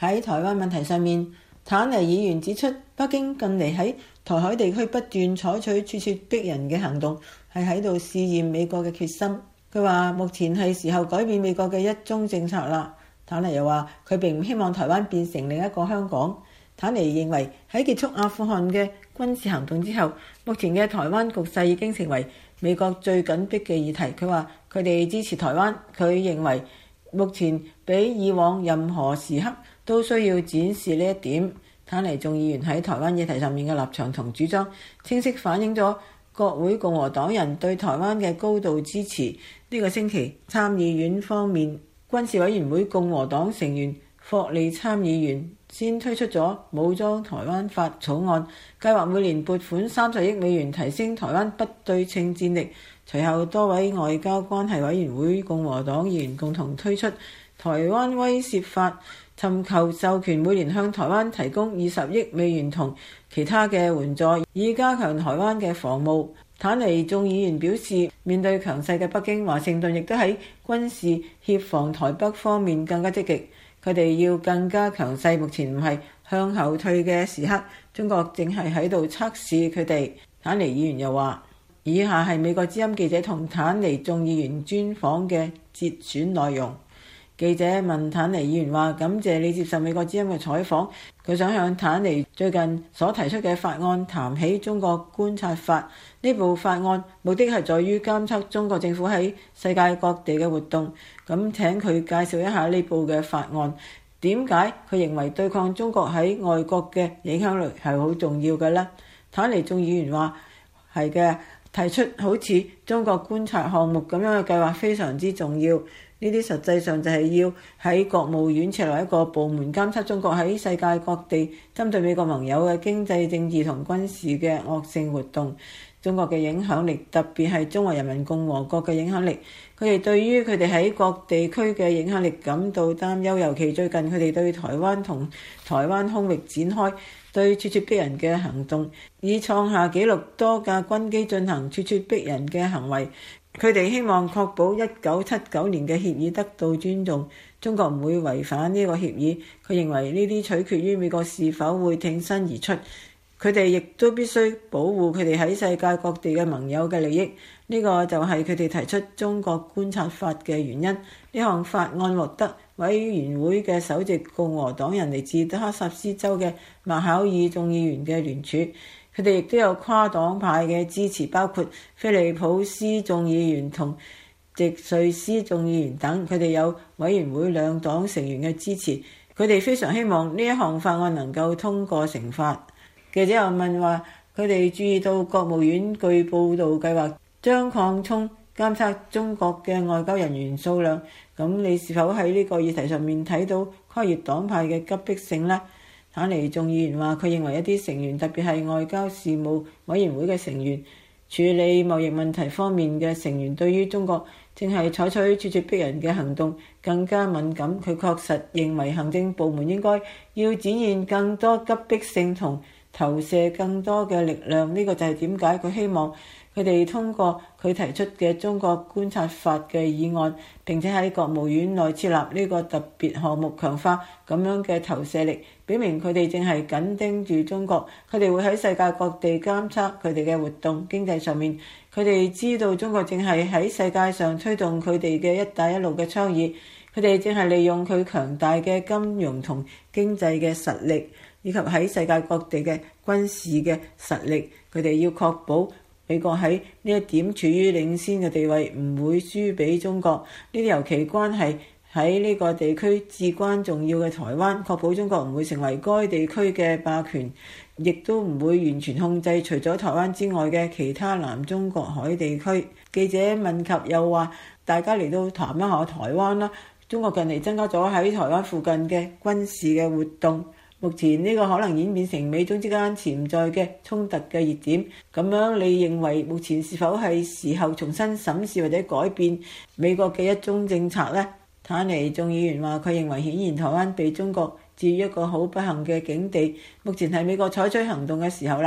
喺台灣問題上面，坦尼議員指出，北京近嚟喺台海地區不斷採取處處逼人嘅行動，係喺度試驗美國嘅決心。佢話目前係時候改變美國嘅一中政策啦。坦尼又話佢並唔希望台灣變成另一個香港。坦尼認為喺結束阿富汗嘅軍事行動之後，目前嘅台灣局勢已經成為美國最緊迫嘅議題。佢話佢哋支持台灣，佢認為目前比以往任何時刻都需要展示呢一點。坦尼眾議員喺台灣議題上面嘅立場同主張，清晰反映咗國會共和黨人對台灣嘅高度支持。呢個星期參議院方面，軍事委員會共和黨成員霍利參議員先推出咗武裝台灣法草案，計劃每年撥款30億美元提升台灣不對稱戰力。隨後多位外交關係委員會共和黨議員共同推出台灣威懾法，尋求授權每年向台灣提供20億美元同其他嘅援助，以加強台灣嘅防務。坦尼眾議員表示，面對強勢嘅北京，華盛頓亦都喺軍事協防台北方面更加積極。佢哋要更加強勢，目前唔係向後退嘅時刻，中國正係喺度測試佢哋。坦尼議員又話，以下係美國之音記者同坦尼眾議員專訪嘅節選內容。記者問坦尼議員話，感謝你接受美國之音嘅採訪。佢想向坦尼最近所提出嘅法案談起中國觀察法。呢部法案目的係在於監測中國政府喺世界各地嘅活動。咁請佢介紹一下呢部嘅法案，點解佢認為對抗中國喺外國嘅影響力係好重要嘅呢？坦尼眾議員話係嘅，提出好似中國觀察項目咁樣嘅計劃非常之重要。呢啲實際上就係要喺國務院設立一個部門，監測中國喺世界各地針對美國盟友嘅經濟、政治同軍事嘅惡性活動。中國嘅影響力，特別係中華人民共和國嘅影響力，佢哋對於佢哋喺各地區嘅影響力感到擔憂。尤其最近佢哋對台灣同台灣空域展開對處處逼人嘅行動，以創下紀錄多架軍機進行處處逼人嘅行為。佢哋希望確保1979年嘅協議得到尊重，中國唔會違反呢個協議。佢認為呢啲取決於美國是否會挺身而出。佢哋亦都必須保護佢哋喺世界各地嘅盟友嘅利益。呢個就係佢哋提出中國觀察法嘅原因。呢項法案獲得委員會嘅首席共和黨人嚟自德克薩斯州嘅麥考爾眾議員嘅聯署。佢哋亦都有跨黨派嘅支持，包括菲利普斯眾議員同席瑞斯眾議員等。佢哋有委員會兩黨成員嘅支持。佢哋非常希望呢一項法案能夠通過成法。記者又問話，佢哋注意到國務院據報道計劃將擴充監測中國嘅外交人員數量。咁你是否喺呢個議題上面睇到跨越黨派嘅急迫性呢？坦尼眾議員話，佢認為一啲成員，特別係外交事務委員會嘅成員，處理貿易問題方面嘅成員，對於中國正係採取處處逼人嘅行動更加敏感。佢確實認為行政部門應該要展現更多急迫性同投射更多嘅力量。呢個就係點解佢希望佢哋通過佢提出嘅中國觀察法嘅議案，並且喺國務院內設立呢個特別項目，強化咁樣嘅投射力，表明佢哋正係緊盯住中國。佢哋會喺世界各地監測佢哋嘅活動。經濟上面，佢哋知道中國正係喺世界上推動佢哋嘅一帶一路嘅倡議。佢哋正係利用佢強大嘅金融同經濟嘅實力，以及喺世界各地嘅軍事嘅實力。佢哋要確保美國喺呢一點處於領先嘅地位，唔會輸俾中國。呢啲尤其關係喺呢個地區至關重要嘅台灣，確保中國唔會成為該地區嘅霸權，亦都唔會完全控制除咗台灣之外嘅其他南中國海地區。記者問及又話，大家嚟到談一下台灣啦。中國近嚟增加咗喺台灣附近嘅軍事嘅活動。目前呢個可能演變成美中之間潛在嘅衝突嘅熱點。咁樣你認為目前是否係時候重新審視或者改變美國嘅一中政策呢？坦尼眾議員話，佢認為顯然台灣被中國置於一個好不幸嘅境地。目前係美國採取行動嘅時候啦。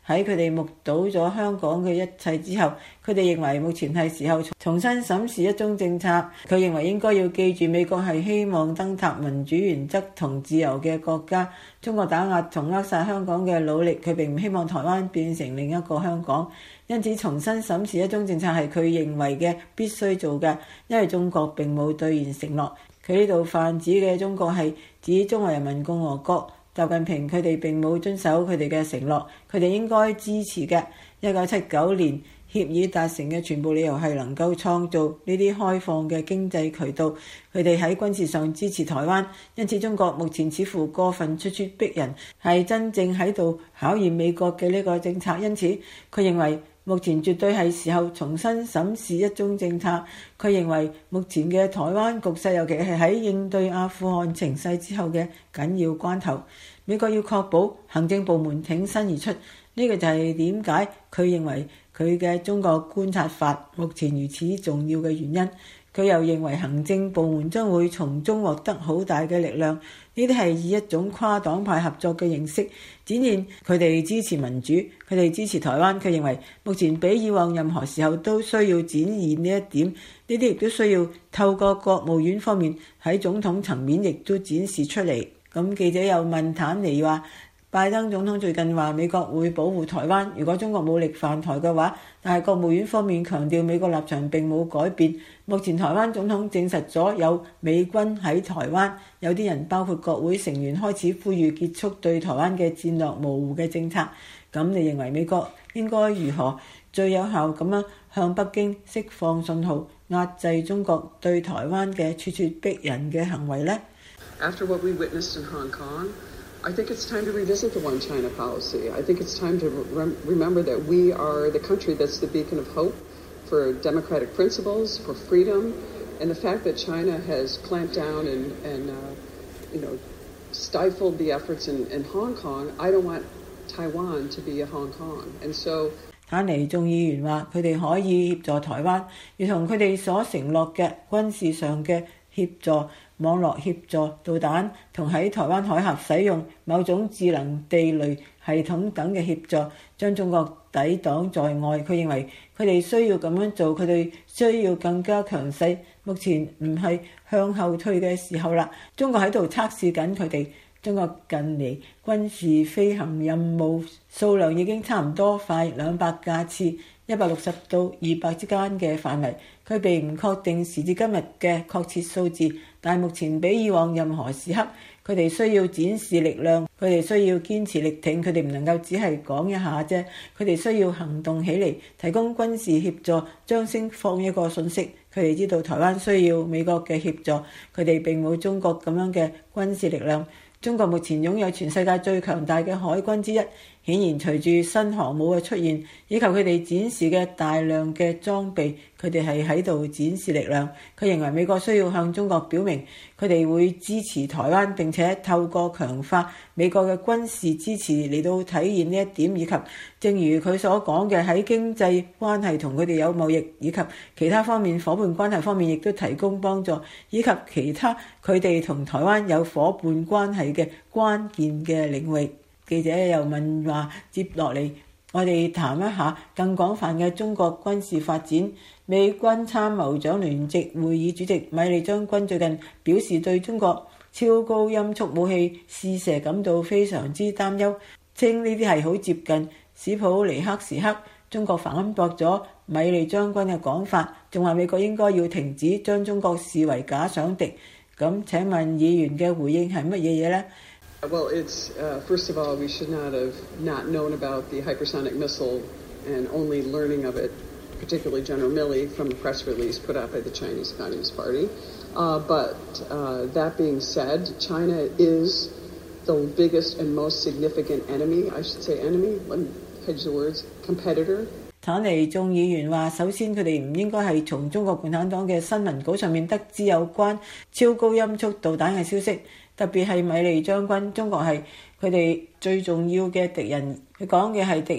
喺佢哋目睹咗香港嘅一切之後，佢哋認為目前係時候重新審視一中政策。佢認為應該要記住美國係希望燈塔民主原則同自由嘅國家。中國打壓同扼殺香港嘅努力，佢並唔希望台灣變成另一個香港。因此重新審視一中政策係佢認為嘅必須做嘅，因為中國並冇兌現承諾。佢呢度泛指嘅中國係指中華人民共和國。習近平佢哋並冇遵守佢哋嘅承諾，佢哋應該支持嘅。1979年協議達成嘅全部理由係能夠創造呢啲開放嘅經濟渠道，佢哋喺軍事上支持台灣，因此中國目前似乎過分咄咄逼人，係真正喺度考驗美國嘅呢個政策。因此佢認為目前絕對係時候重新審視一中政策。佢認為目前嘅台灣局勢，尤其係喺應對阿富汗情勢之後嘅緊要關頭，美國要確保行政部門挺身而出。呢個就係點解佢認為佢嘅中國觀察法目前如此重要嘅原因。佢又認為行政部門將會從中獲得好大嘅力量，呢啲係以一種跨黨派合作嘅形式展現佢哋支持民主，佢哋支持台灣。佢認為目前比以往任何時候都需要展現呢一點，呢啲亦都需要透過國務院方面喺總統層面亦都展示出嚟。咁記者又問坦尼話，拜登總統最近話美國會保護台灣，如果中國武力犯台嘅話，但係國務院方面強調美國立場並冇改變。目前台灣總統證實咗有美軍喺台灣，有啲人包括國會成員開始呼籲結束對台灣嘅戰略模糊嘅政策。咁你認為美國應該如何最有效咁樣向北京釋放信號，壓制中國對台灣嘅咄咄逼人嘅行為呢？ After what we witnessed in Hong Kong, I think it's time to revisit the One China policy. I think it's time to remember that we are the country that's the beacon of hope for democratic principles, for freedom, and the fact that China has clamped down and stifled the efforts in Hong Kong. I don't want Taiwan to be a Hong Kong. And so, 坦尼眾議員話：佢哋可以協助台灣，如同佢哋所承諾嘅軍事上嘅協助、網絡協助、導彈同喺台灣海峽使用某種智能地雷系統等嘅協助，將中國抵擋在外。佢認為佢哋需要咁樣做，佢哋需要更加強勢。目前唔係向後退嘅時候啦。中國喺度測試緊佢哋。中國近嚟軍事飛行任務數量已經差唔多快200架次，160到200之間嘅範圍。佢並唔確定時至今日嘅確切數字，但係目前比以往任何時刻，佢哋需要展示力量，佢哋需要堅持力挺，佢哋唔能夠只係講一下啫，佢哋需要行動起嚟，提供軍事協助，將釋放一個訊息。佢哋知道台灣需要美國嘅協助，佢哋並冇中國咁樣嘅軍事力量。中國目前擁有全世界最強大嘅海軍之一，顯然隨住新航母嘅出現，以及佢哋展示嘅大量嘅裝備，佢哋係喺度展示力量。佢認為美國需要向中國表明，佢哋會支持台灣，並且透過強化美國嘅軍事支持嚟到體現呢一點，以及正如佢所講嘅喺經濟關係同佢哋有貿易以及其他方面伙伴關係方面亦都提供幫助，以及其他佢哋同台灣有伙伴關係嘅關鍵嘅領域。記者又問話，接落嚟我哋談一下更廣泛嘅中國軍事發展。美軍參謀長聯席會議主席米利將軍最近表示對中國超高音速武器試射感到非常之擔憂，稱呢啲係好接近史普尼克時刻。中國反駁咗米利將軍嘅講法，仲話美國應該要停止將中國視為假想敵。咁請問議員嘅回應係乜嘢嘢呢 ？Well, it's first of all, we should not have not known about the hypersonic missile and only learning of it, particularly General Milley, from a press release put out by the Chinese Communist Party. But that being said, China is the biggest and most significant enemy. I should say enemy. Let me hedge the words. Competitor. 坦尼眾議員話：首先佢哋唔應該係從中國共產黨嘅新聞稿上面得知有關超高音速導彈嘅消息。特別係米利將軍，中國係佢哋最重要嘅敵人。佢講嘅係敵人，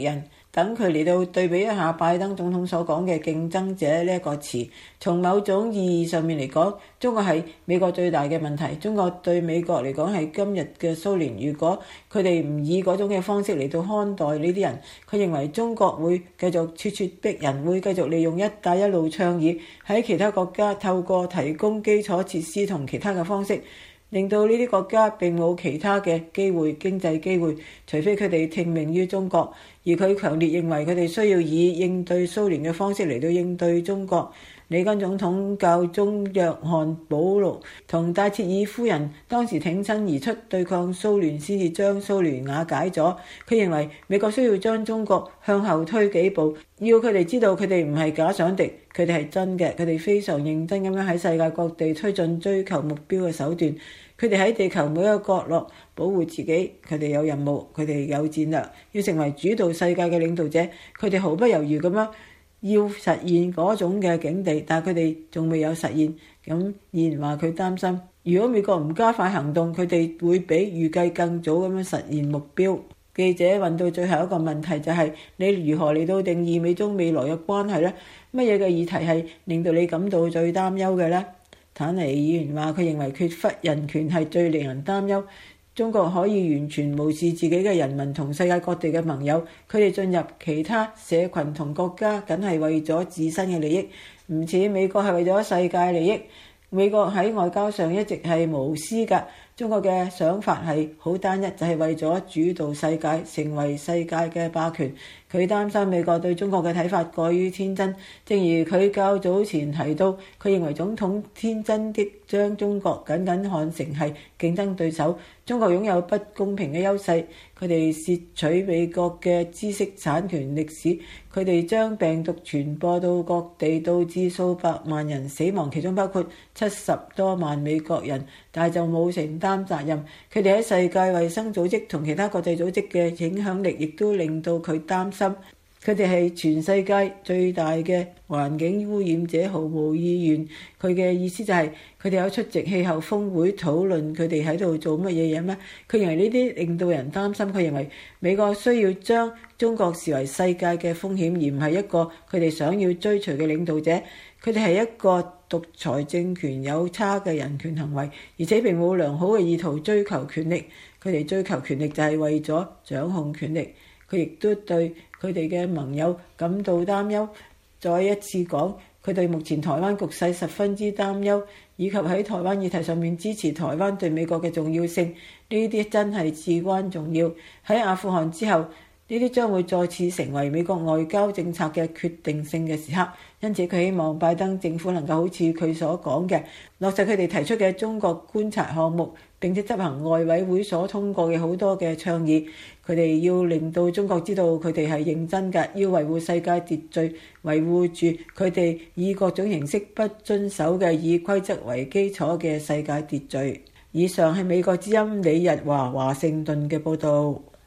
等佢嚟到對比一下拜登總統所講嘅競爭者呢一個詞。從某種意義上面嚟講，中國係美國最大嘅問題。中國對美國嚟講係今日嘅蘇聯。如果佢哋唔以嗰種嘅方式嚟到看待呢啲人，佢認為中國會繼續咄咄逼人，會繼續利用一帶一路倡議喺其他國家透過提供基礎設施同其他嘅方式，令到呢啲國家並冇其他嘅機會、經濟機會，除非佢哋聽命於中國。而佢強烈認為佢哋需要以應對蘇聯嘅方式嚟到應對中國。里根總統教宗約翰保祿同戴切爾夫人當時挺身而出對抗蘇聯，先至將蘇聯瓦解咗。佢認為美國需要將中國向後推幾步，要佢哋知道佢哋唔係假想敵，佢哋係真嘅，佢哋非常認真咁樣喺世界各地推進追求目標嘅手段。佢哋喺地球每一個角落保護自己，佢哋有任務，佢哋有戰略，要成為主導世界嘅領導者。佢哋毫不猶豫咁樣要實現嗰種嘅境地，但係佢哋仲未有實現。咁依然話佢擔心，如果美國唔加快行動，佢哋會比預計更早咁樣實現目標。記者問到最後一個問題就係，你如何嚟到定義美中未來嘅關係呢？乜嘢嘅議題係令到你感到最擔憂嘅呢？坦尼議員話佢認為缺乏人權係最令人擔憂。中國可以完全無視自己嘅人民同世界各地嘅盟友，佢哋進入其他社群同國家，僅係為咗自身嘅利益，唔似美國係為咗世界利益。美國喺外交上一直係無私㗎。中國嘅想法係好單一，就係為咗主導世界，成為世界嘅霸權。佢擔心美國對中國嘅睇法過於天真，正如佢較早前提到，佢認為總統天真的將中國僅僅看成係競爭對手。中國擁有不公平嘅優勢，佢哋竊取美國嘅知識產權歷史，佢哋將病毒傳播到各地，導致數百萬人死亡，其中包括70多萬美國人，但係就冇承擔責任。佢哋喺世界衛生組織同其他國際組織嘅影響力，亦都令到佢擔心。佢哋係全世界最大嘅環境污染者，毫無意願。佢嘅意思就係佢哋有出席氣候峰會討論佢哋喺度做乜嘢嘢咩？佢認為呢啲令到人擔心。佢認為美國需要將中國視為世界嘅風險，而唔係一個佢哋想要追隨嘅領導者。佢哋係一個獨裁政權有差嘅人權行為，而且並冇良好嘅意圖追求權力。佢哋追求權力就係為咗掌控權力。佢亦都對佢哋嘅盟友感到擔憂。再一次講，佢對目前台灣局勢十分之擔憂，以及喺台灣議題上面支持台灣對美國嘅重要性。呢啲真係至關重要。喺阿富汗之後，呢啲將會再次成為美國外交政策嘅決定性嘅時刻。因此佢希望拜登政府能夠好似佢所講嘅，落實佢哋提出嘅中國觀察項目，並且執行外委會所通過嘅好多嘅倡議。佢哋要令到中國知道佢哋係認真嘅，要維護世界秩序，維護住佢哋以各種形式不遵守嘅以規則為基礎嘅世界秩序。以上係美國之音李日華華盛頓嘅報導。